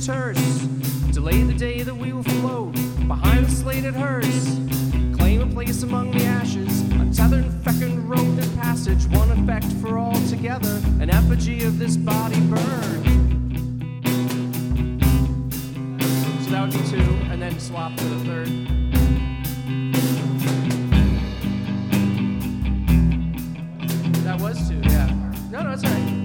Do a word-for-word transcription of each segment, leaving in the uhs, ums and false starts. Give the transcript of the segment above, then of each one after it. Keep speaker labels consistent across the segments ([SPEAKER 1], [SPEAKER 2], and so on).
[SPEAKER 1] terse. Delay the day that we will float behind the slated hearse. Claim a place among the ashes, untethered fecund road and passage. One effect for all together, an effigy of this body burned. So that would be two, and then swap to the third. That was two, yeah. No, no, it's all right.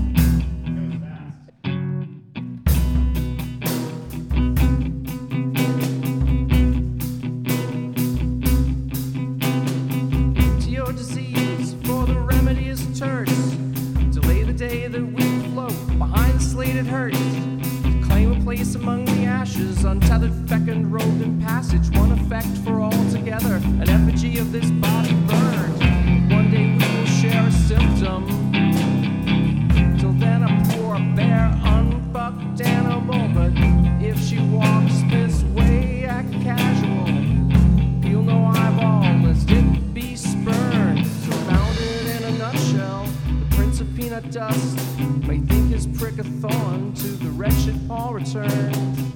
[SPEAKER 1] Among the ashes, untethered fecund road and passage. One effect for all together, an effigy of this body burned. One day we will share a symptom. Till then I'm poor, bare, unfucked animal. But if she walks this way, act casual, feel no eyeball, lest it be spurned. So found it in a nutshell, the prince of peanut dust may think his prick a thorn, to the wretched Paul returned.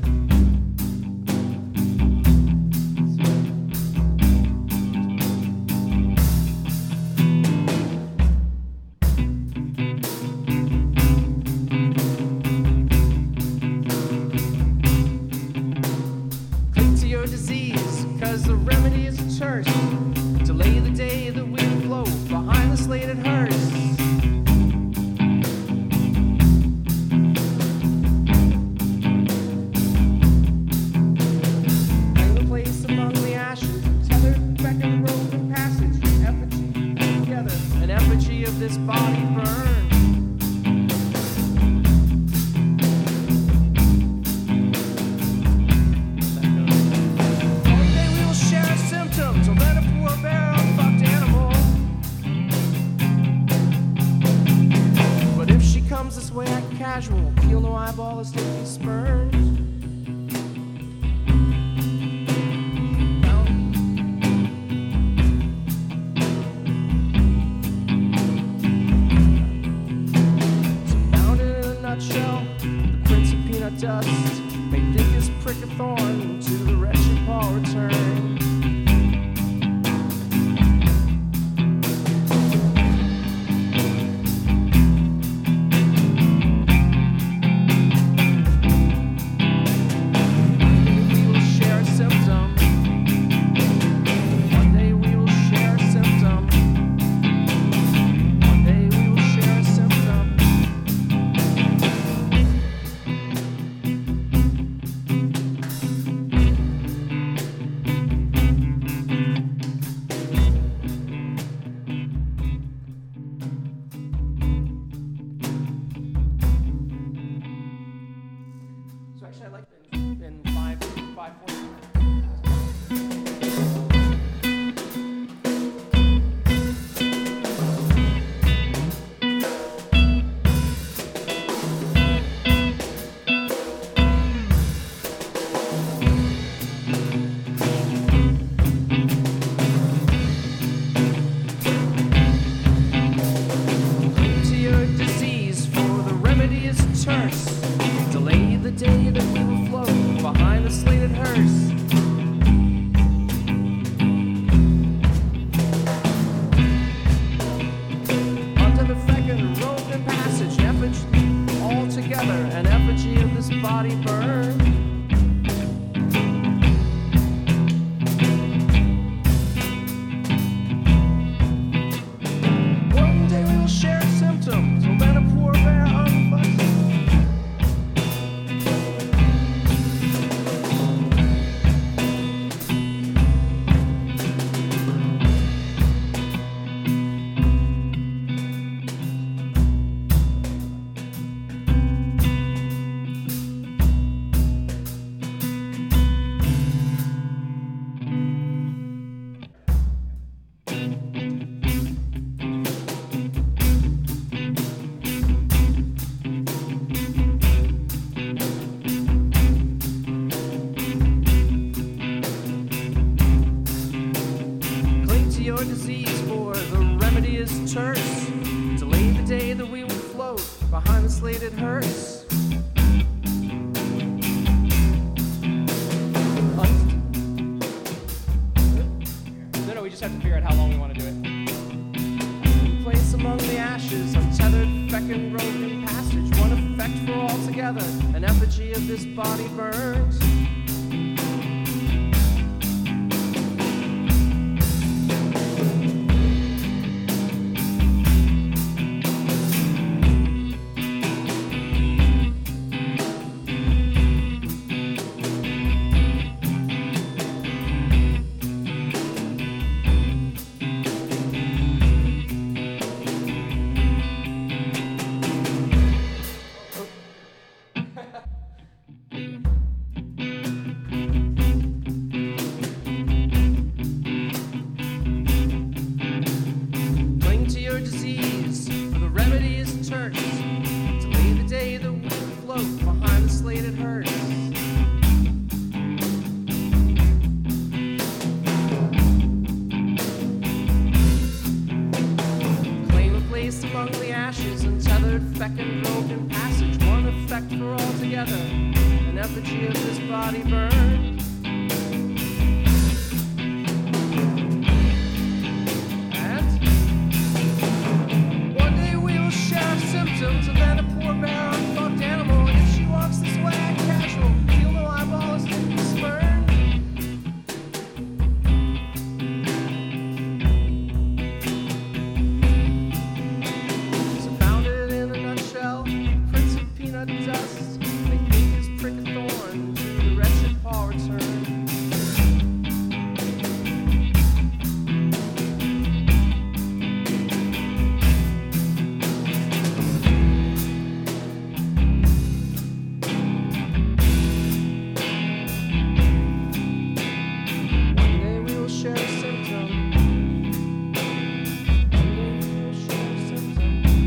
[SPEAKER 1] Cling to your disease, cause the remedy is a terse. Delay the day that we float behind the slated hearse. This body burned. One day we will share a symptom, till then a poor bare unfucked animal. But if she comes this way, act casual, feel no eyeball as if be spurned. Dust may think his prick a thorn, to the wretched Paul return. We will share a symptom. One day we will share a symptom. One day we will share a symptom. Actually, I like in, in five, five, four. Cling to your disease, for the remedy is terse. Delay the day that we will float behind the slated hearse. Under the fecund road and passage, effigy all together, an effigy of this body burned. One day we will share symptoms, till then a poor bear unfucked. Your disease, for the remedy is terse. Delay the day that we will float behind the slated hearse. have to figure out how long we want to do it. Place among the ashes, untethered, fecund, roving passage. One effect for all together, an effigy of this body burns. Among the ashes, untethered, fecund, roving passage. One effect for all together, an effigy of this body burned. And one day we will share symptoms, and then a poor bear unfucked animal. And if she walks this way, act casual, feel no eyeball is to be spurned. Dust, they think his prick a thorn to the wretched paw return. One day we will share a symptom. One day we will share a symptom.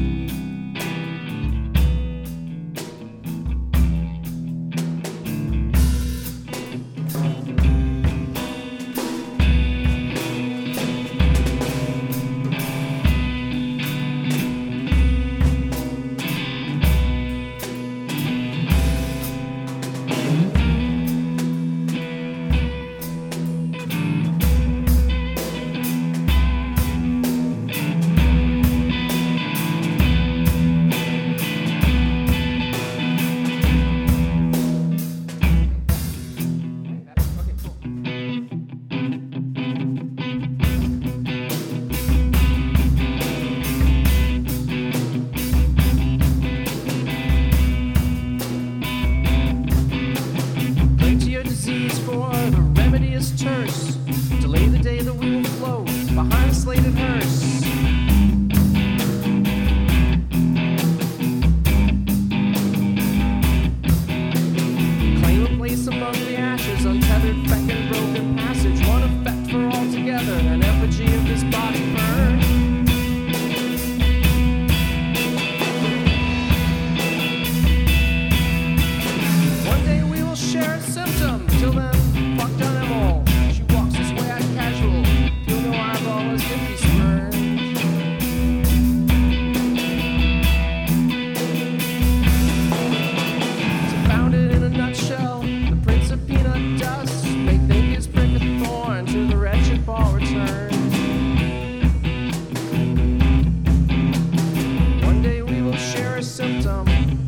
[SPEAKER 1] For the remedy is terse. Delay the day that we will float behind a slated hearse. Claim a place among the ashes, untethered, fecund, roving passage. One effect for all together, an effigy of this body burned. One day we will share a symptom. Till then, fuck done them all. She walks this way, act casual. Feel no eyeball as if he's spurned. So found it in a nutshell. The prince of peanut dust may think his prick a thorn to the wretched ball return. One day we will share a symptom.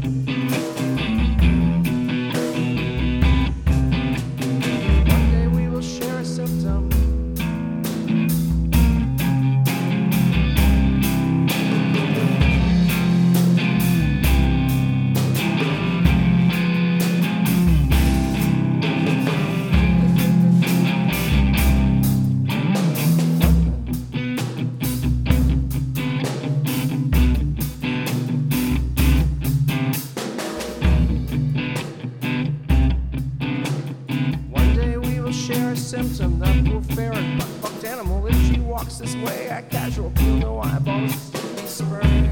[SPEAKER 1] Share a symptom, that poor ferret, but fucked animal. If she walks this way, act casual, feel no eyeballs, still be spurned.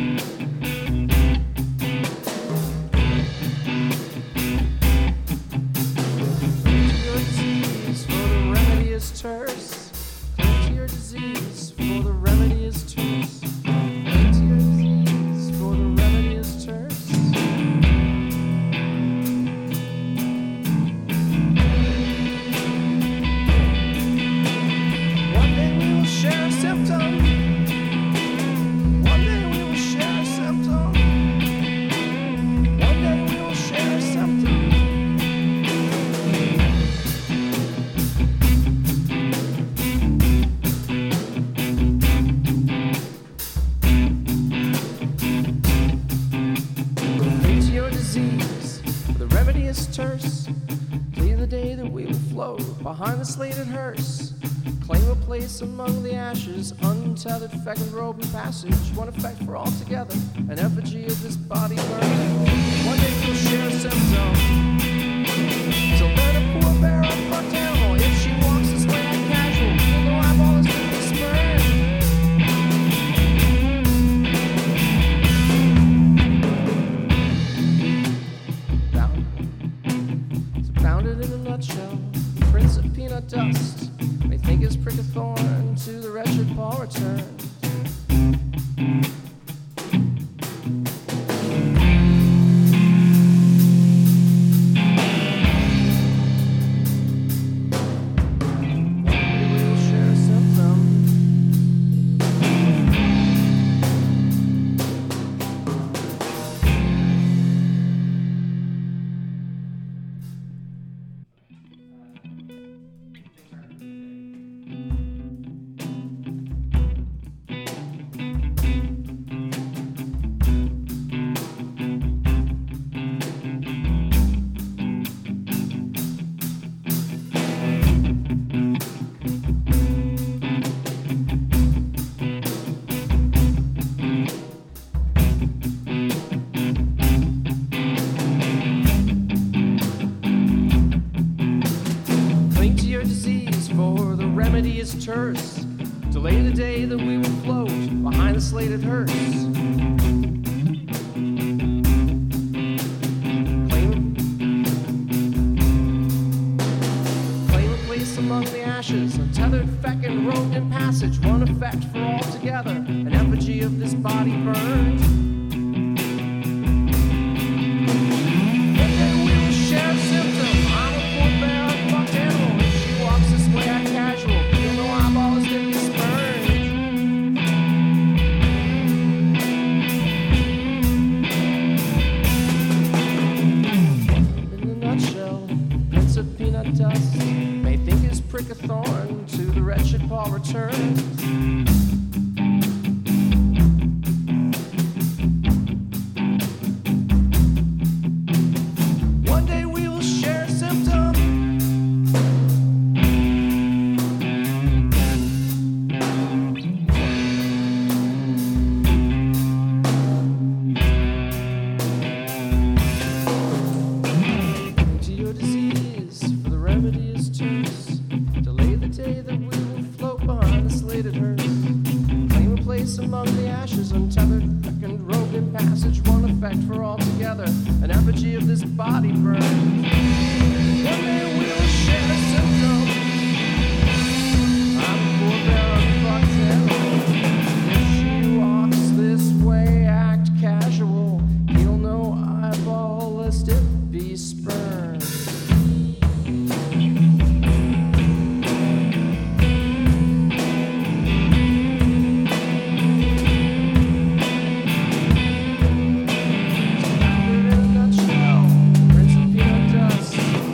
[SPEAKER 1] To your disease, for the remedy is terse. Cling to your disease, for the remedy is terse. Cling to your disease, for the remedy is terse. One day we terse. Till the day that we will float behind the slated hearse. Claim a place among the ashes, untethered fecund robe and passage. One effect for all together, an effigy of this body burning. One day we'll share a symptom. Till then a poor bear unfucked animal. If she walks this way at casual, then the eyeball is going to be spurned. Bound. So bounded in a nutshell, the prince of peanut dust. May think his prick a thorn to the wretched Paul returns. Terse. Delay the day that we will float behind the slated hearse. Claim, claim a place among the ashes, untethered fecund robed in passage. One effect for all together, an effigy of this body burned. One day we will share a symptom. I'm a poor bear, unfucked animal. If she walks this way, I casual. Dust may think his prick a thorn to the wretched Paul returns. One day we will share a symptom. To your disease, remedy is terse. Delay the day that we will float behind the slated hearse. Claim a place among the ashes, untethered fecund robed in passage. One effect for all together, an effigy of this body burned. One day we will share a symptom. I'm a poor bear unfucked animal. If she walks this way, act casual. He'll know eyeball lest it be spurned. Bounded in a nutshell, prince of peanut dust.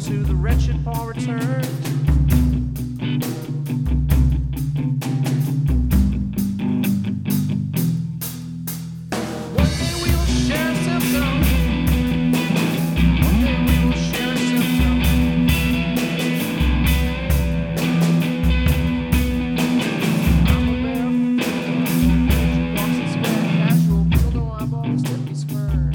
[SPEAKER 1] to the wretched Paul returned. One day we will share symptoms. One day we will share symptoms. I'm a bear. She walks in square casual. People know I've always let me spurned.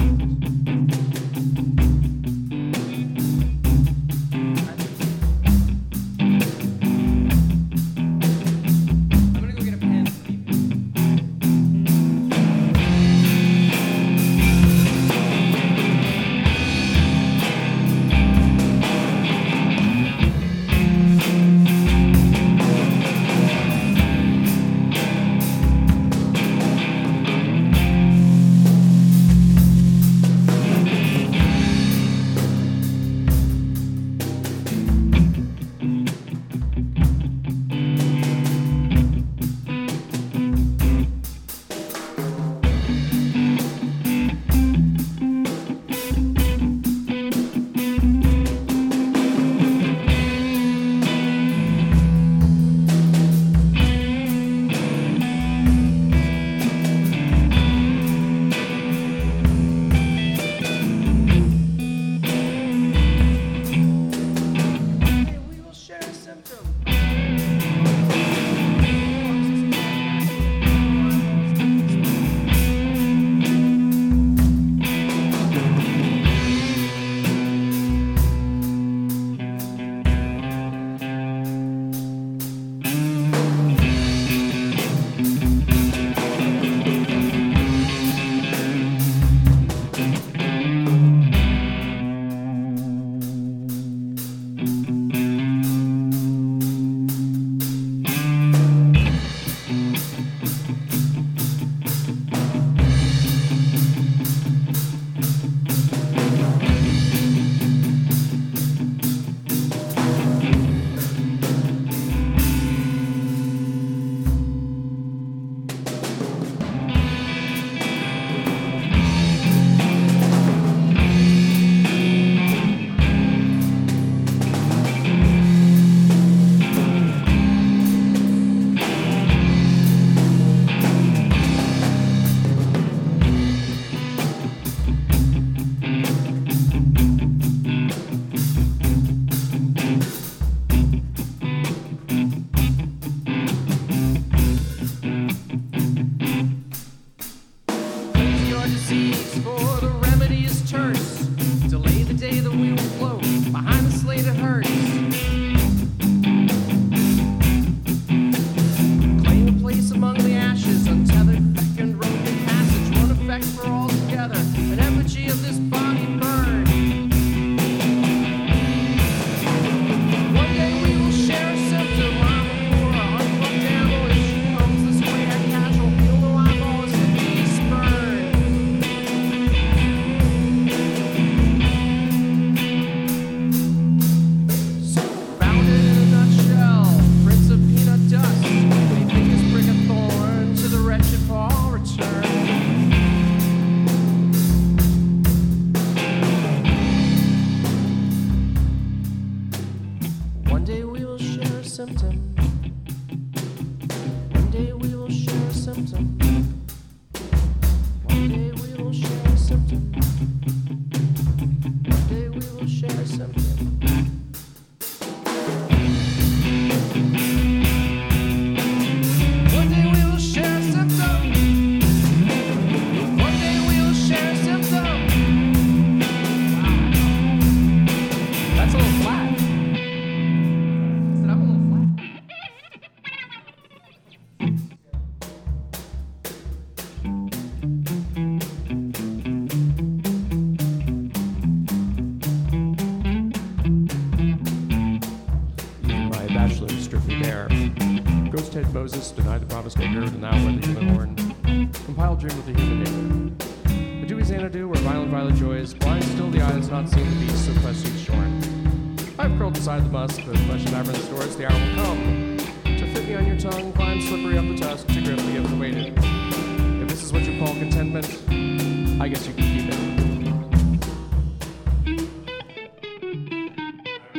[SPEAKER 1] For the remedy is terse. Delay the day that we will float behind the slate it hurts. Claim a place among the ashes, untethered, beckoned, broken passage, one effect for all together, an effigy of this body burned. One day we will share a symptom. I'm a poor, unplugged animal. If she comes this way, I casual, feel no eyeballs to be spurned. One day we will share a symptom. One day we will share a symptom. One day we will share a symptom. One day we will share a symptom. One day we will share a symptom. One day we will share a symptom. Wow. That's a little flat. Bachelor strictly bare. Ghost head Moses denied the promised Maker, and now wear the human horn. Compiled dream with the human nature. A dewy Xanadu where violent violet joys blind still the eye that's not seen the beast so flesh is shorn. I've curled beside the musk, but flesh and labyrinth stores, the hour will come. To fit me on your tongue, climb slippery up the tusk, to grip the gift awaited. If this is what you call contentment, I guess you can keep it.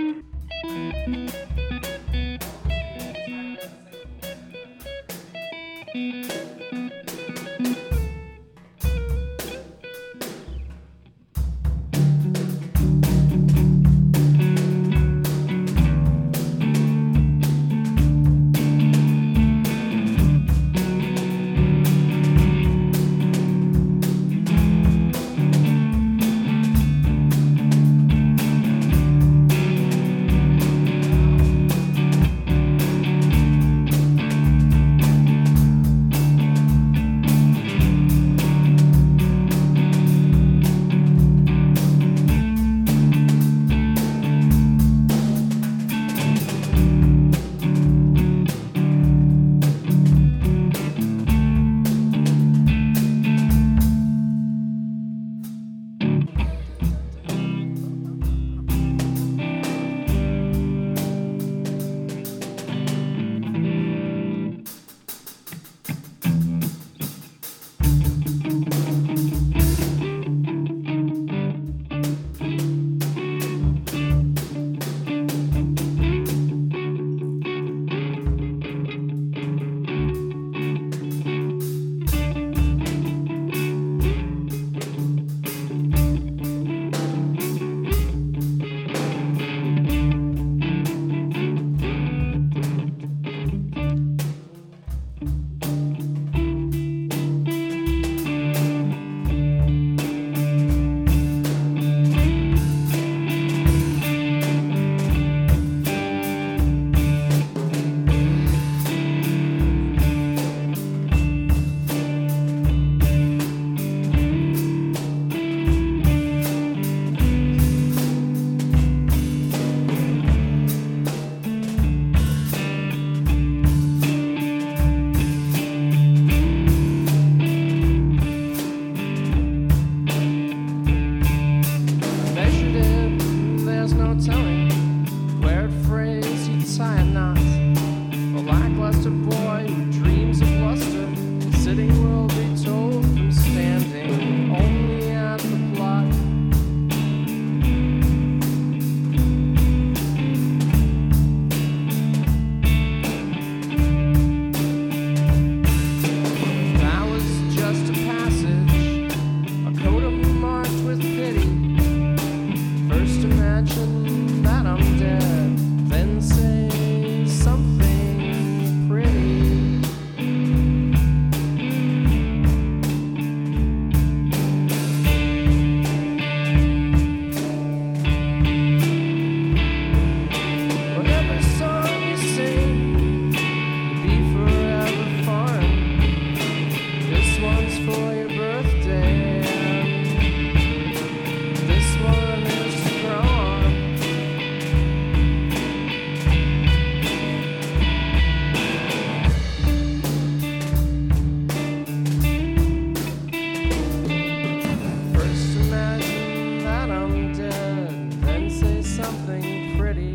[SPEAKER 1] something pretty.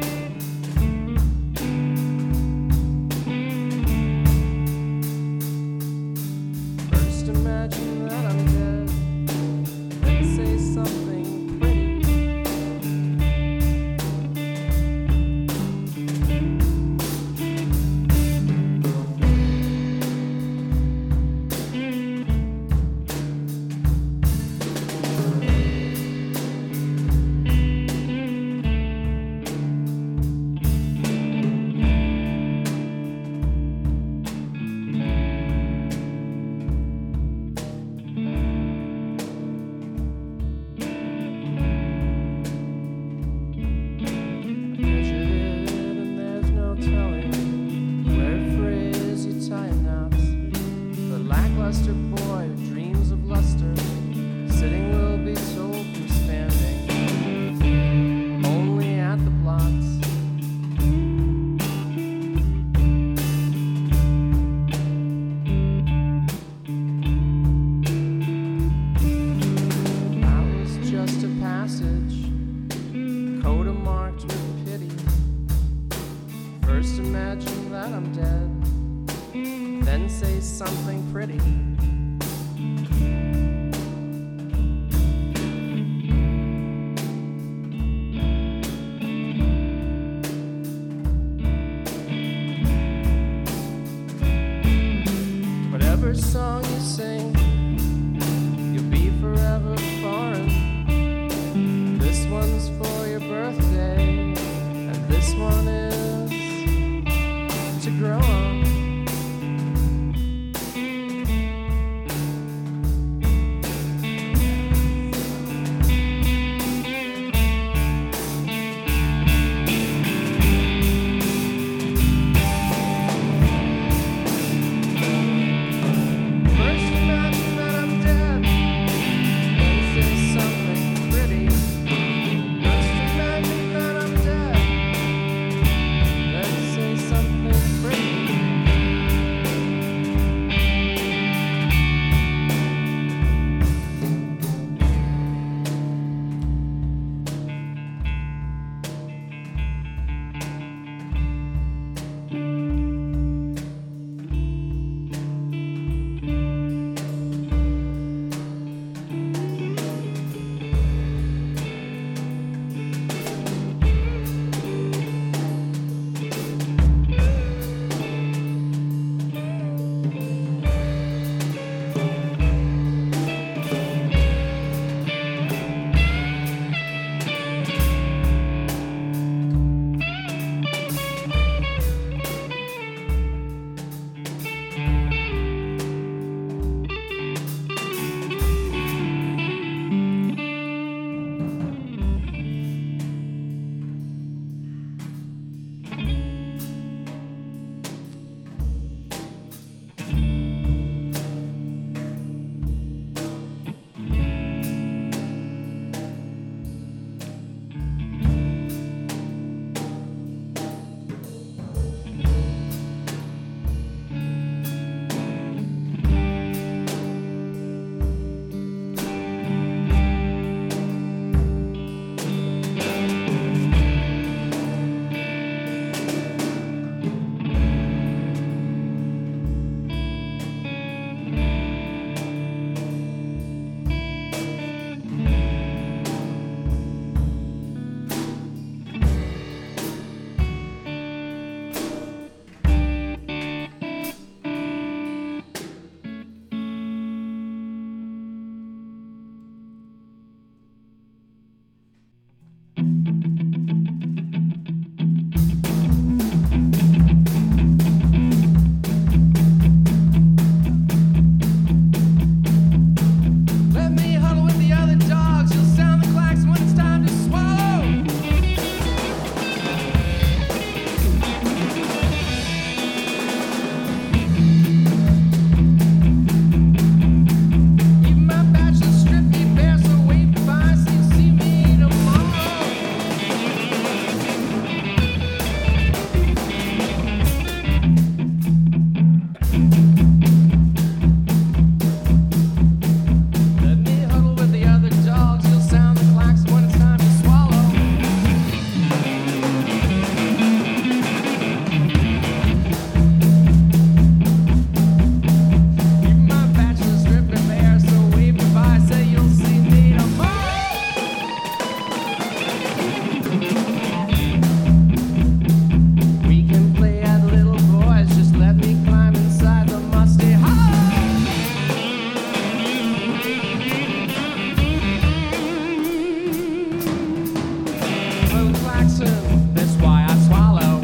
[SPEAKER 1] First imagine that I'm dead, then say something pretty. Luster boy who dreams of luster, sitting will be told from standing, only at the blocks. I was just a passage, coda marked with pity. First imagine that I'm dead, then say something pretty. Whatever song you sing, you'll be forever foreign. This one's for your birthday, and this one is to grow up. klaxon, that's why I swallow.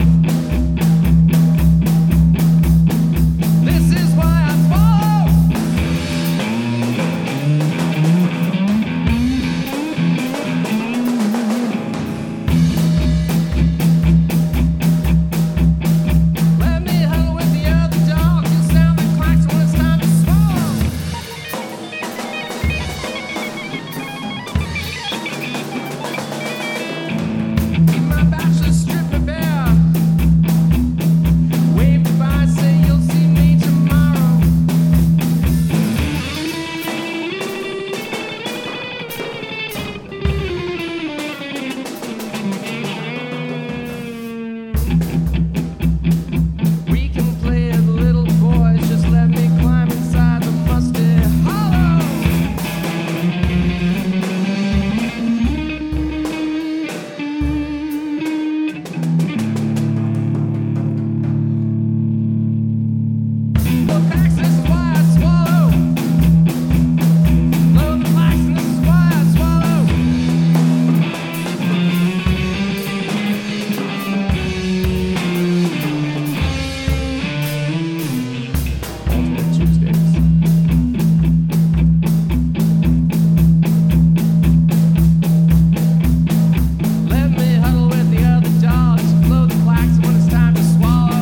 [SPEAKER 1] This is why I swallow. Let me huddle with the other dogs and sound the klaxon when it's time to swallow. Eat my bachelor, strip me bare. Wave goodbye, say you'll see me tomorrow. We can play as little boys, just let me climb inside the musty hollow. The facts, this is why I swallow. Load the facts, and this is why I swallow. Alternate Tuesdays. Let me huddle with the other dogs, blow the klaxon when it's time to swallow.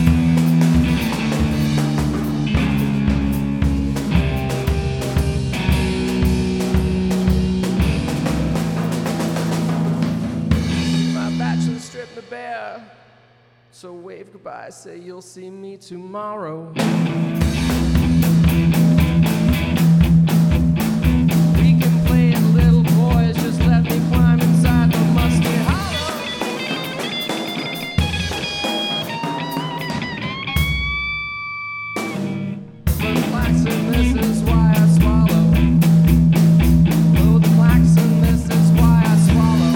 [SPEAKER 1] My bachelor stripped me bare. So wave goodbye, say you'll see me tomorrow. We can play as little boys, just let me climb inside the musty hollow. Blow the klaxon, this is why I swallow. Blow the klaxon, this is why I swallow.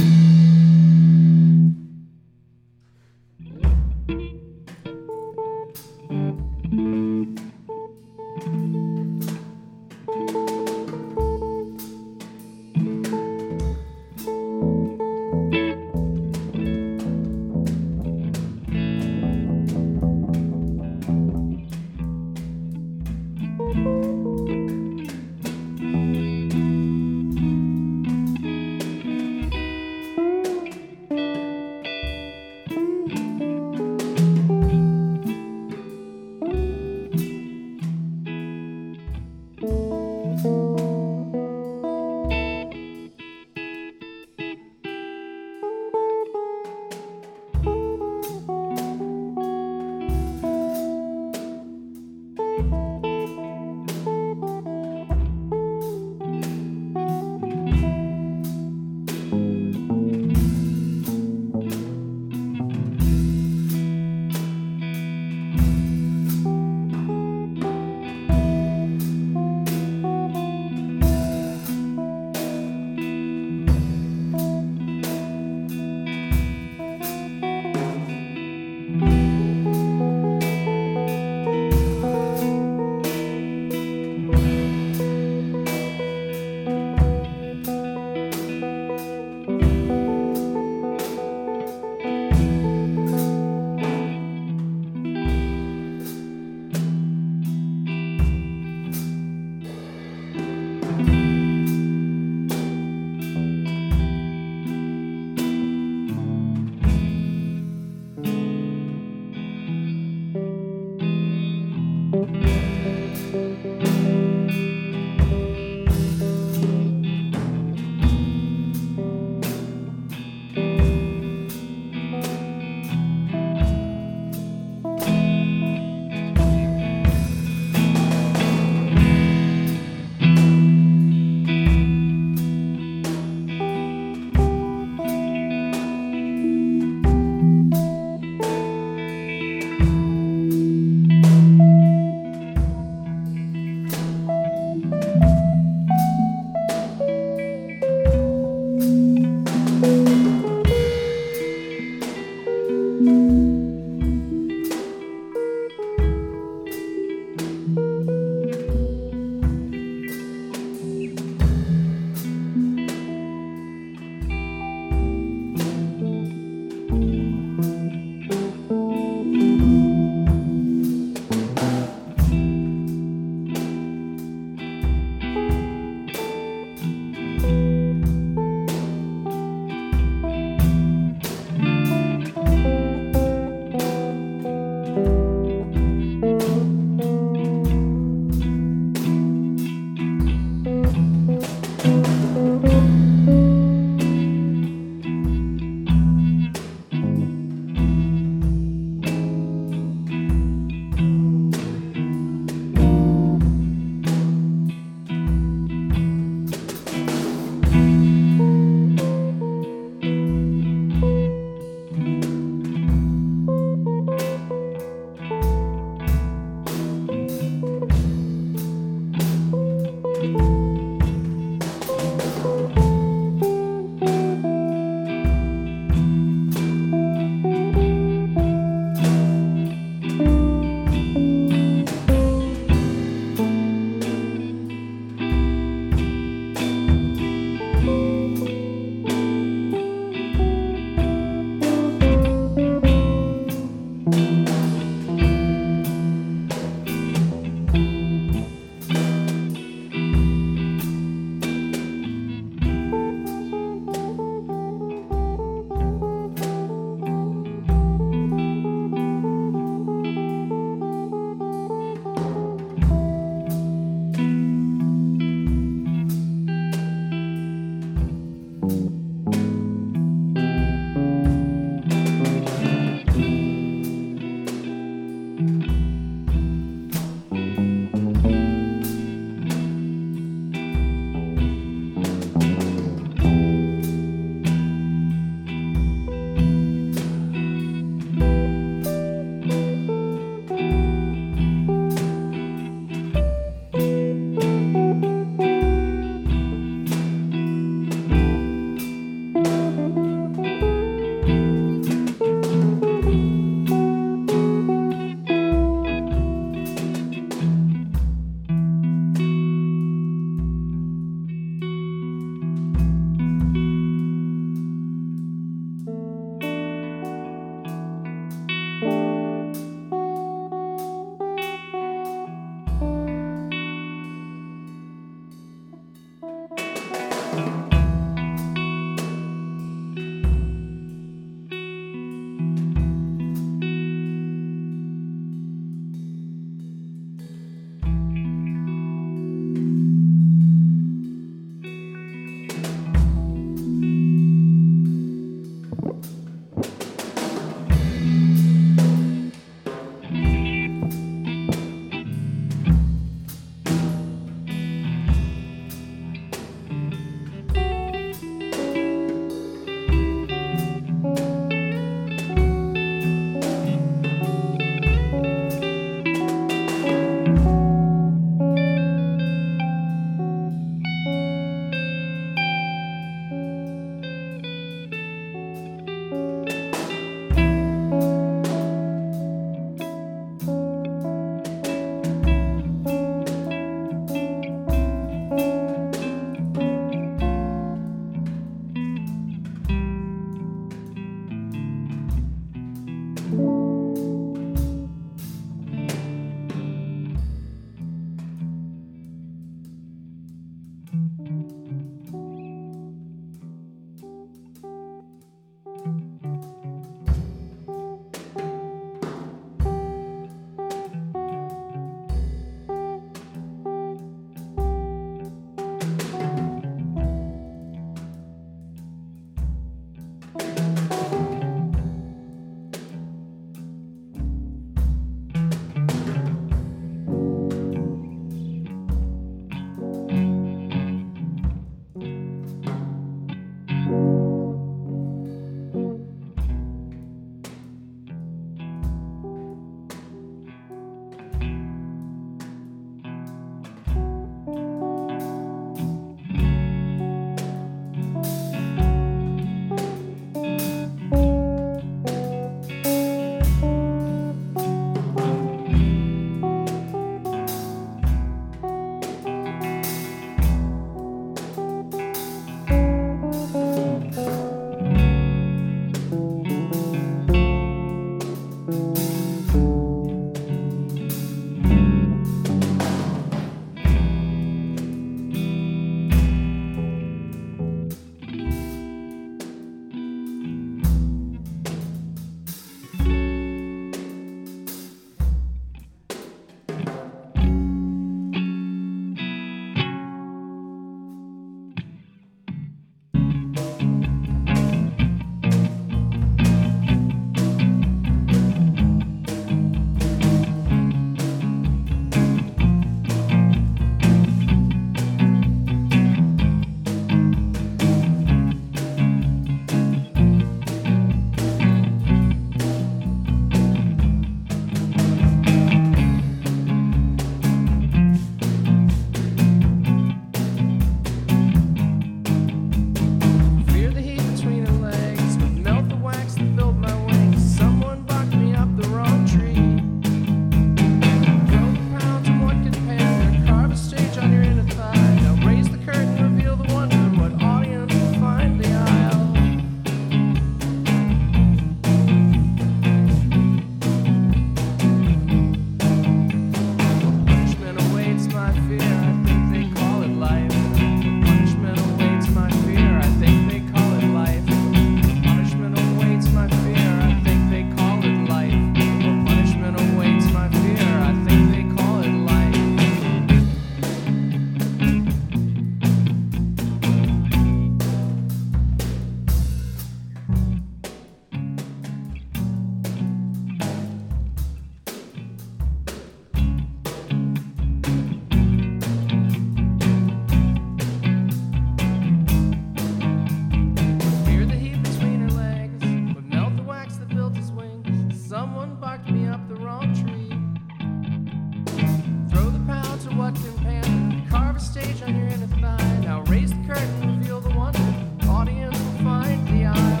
[SPEAKER 1] Someone barked me up the wrong tree. Throw the pound to what can pan. Carve a stage on your inner thigh. Now raise the curtain, reveal the wonder. Audience will find the aisle.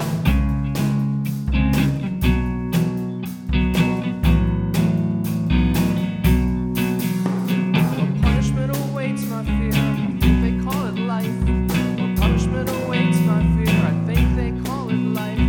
[SPEAKER 1] Well, punishment awaits my fear. I think they call it life. Well, punishment awaits my fear. I think they call it life.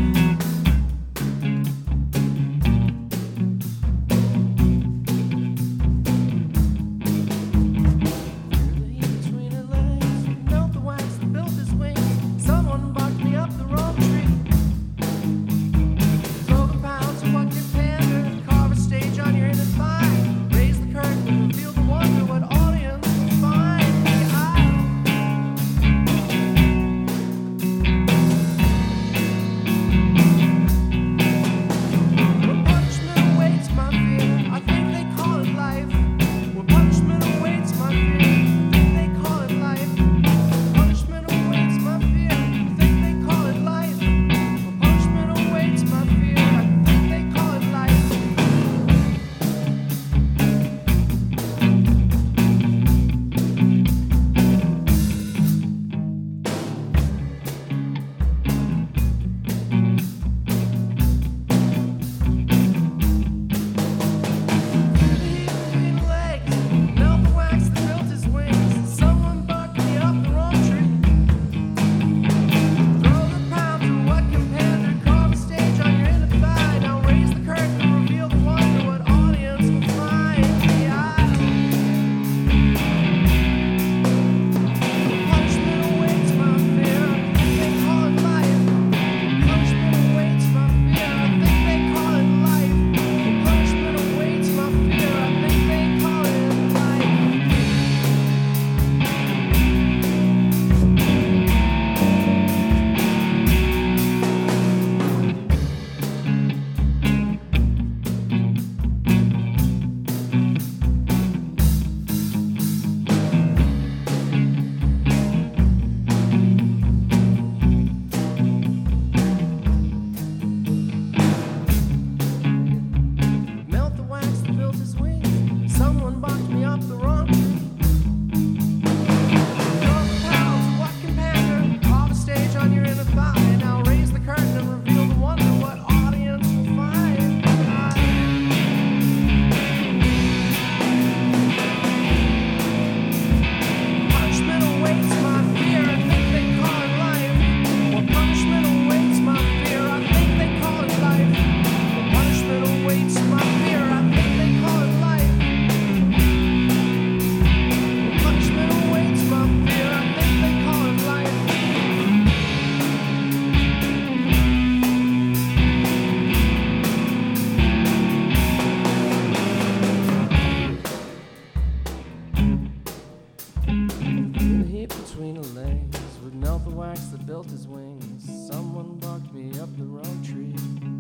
[SPEAKER 1] That built his wings. Someone barked me up the wrong tree.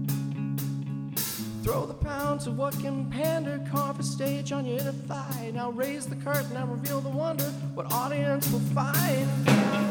[SPEAKER 1] Throw the pound to what can pander. Carve a stage on your inner thigh. Now raise the curtain and reveal the wonder. What audience will find?